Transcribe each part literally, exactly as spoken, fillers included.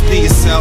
Just be yourself.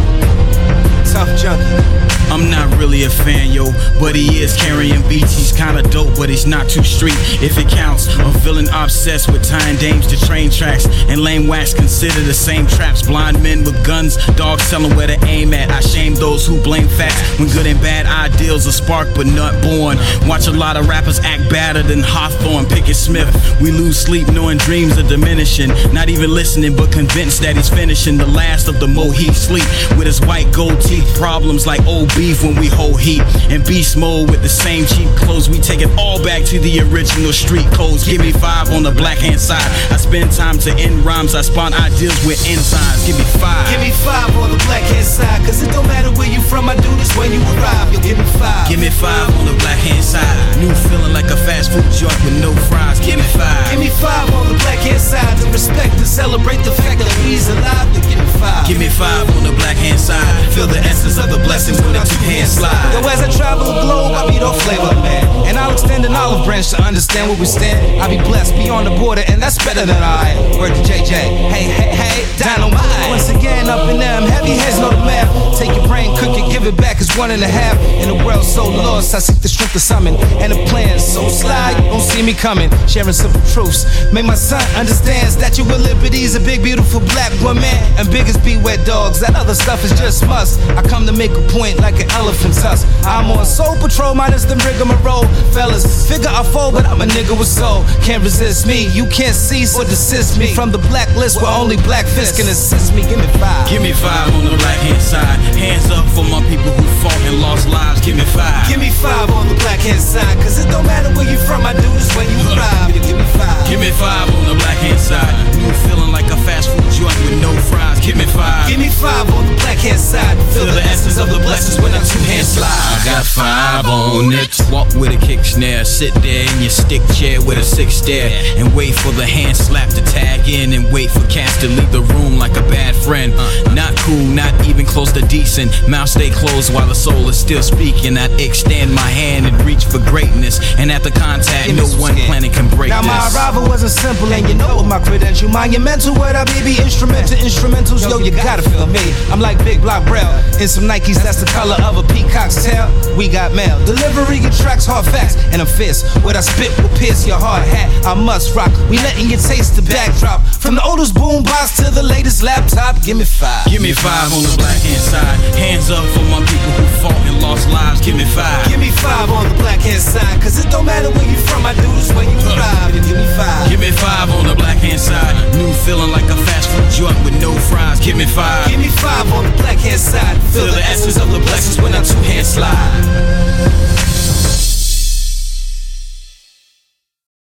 Tough junkie. I'm not really a fan, yo, but he is carrying beats. He's kinda dope, but he's not too street, if it counts. A villain obsessed with tying dames to train tracks, and lame wax consider the same traps. Blind men with guns, dogs telling where to aim at. I shame those who blame facts when good and bad ideals are sparked but not born. Watch a lot of rappers act badder than Hawthorne, Pickett Smith. We lose sleep knowing dreams are diminishing. Not even listening, but convinced that he's finishing the last of the Moheed sleep with his white gold teeth. Problems like old beef when we hold heat. In beast mode with the same cheap clothes, we take it all back to the original street codes. Give me five on the black hand side. I spend time to end rhymes, I spawn ideas with enzymes. Give me five. Give me five on the black hand side, cause it don't matter where you from, I do this when you arrive. Yo, give me five. Give me five on the black hand side. New feeling like a fast food joint with no fries. Give me five. Give me five on the black hand side to respect and celebrate the fact that we's alive. Yo, give me five. Give me five on the black hand side. Feel the essence of the blessings when I two hands slide. Yo, as I travel the globe, I meet all flavor, man. And I'll extend an olive branch to understand where we stand. I'll be blessed beyond the border, and that's better than I. Word to J J. Hey, hey, hey, dynamite. Once again, up in them, heavy heads know the math. Take your brain, cook it, give it back, it's one and a half. In a world so lost, I seek the strength to summon. And the plan so sly, you don't see me coming. Sharing simple truths. Make my son understand Statue of Liberty's a big, beautiful black woman. And biggest be wet dogs, that other stuff is just must. I come to make a point like an elephant tusk. I'm on soul patrol, minus the rigmarole. Fellas, figure I fall, but I'm a nigga with soul. Can't resist me, you can't cease or desist me from the blacklist where only black fists can assist me. Give me five. Give me five on the black hand side. Hands up for my people who fought and lost lives. Give me five. Give me five on the black hand side, cause it don't matter where you from, I do this when you arrive. Give me five. Give me five on the black hand side. New feeling like a fast food joint with no fries. Give me five. Give me five on the black hand side. Feel the essence of the blessings when I two hands slide. I got five on it. Walk with a kick snare. Sit there in your stick chair with a six stare and wait for the hand slap to tag in and wait for cats to leave the room like a bad friend. Uh, not cool, not even close to decent. Mouth stay closed while the soul is still speaking. I extend my hand and reach for greatness, and at the contact, no one planet can break now this. Now my arrival wasn't simple, and you know my credential. Monumental, what I be, be instrument to instrumentals. Yo, you gotta feel me. I'm like Big Block Braille in some Nikes that's the color of a peacock's tail. We got mail, delivery your tracks, hard facts, and I'm fist. What I spit will pierce your hard hat. I must rock. We letting you taste the backdrop. From the oldest boom box to the latest laptop. Give me five. Give me five on the black hand side. Hands up for my people who fought and lost lives. Give me five. Give me five on the black hand side, cause it don't matter where you from, I do this when you arrive. Give me five. Give me five on the black hand side. New feeling like a fast food joint with no fries. Give me five. Give me five on the black hand side. Feel the essence of the blessings when I two hands slide.